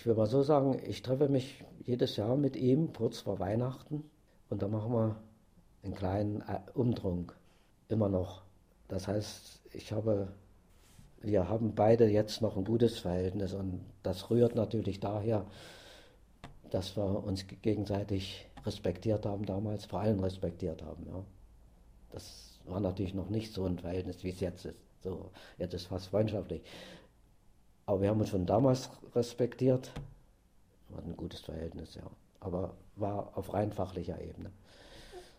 Ich will mal so sagen, ich treffe mich jedes Jahr mit ihm kurz vor Weihnachten und da machen wir einen kleinen Umtrunk. Immer noch. Das heißt, wir haben beide jetzt noch ein gutes Verhältnis und das rührt natürlich daher, dass wir uns gegenseitig respektiert haben damals, vor allem respektiert haben. Ja. Das war natürlich noch nicht so ein Verhältnis, wie es jetzt ist. So, jetzt ist fast freundschaftlich. Aber wir haben uns schon damals respektiert. War ein gutes Verhältnis, ja. Aber war auf rein fachlicher Ebene.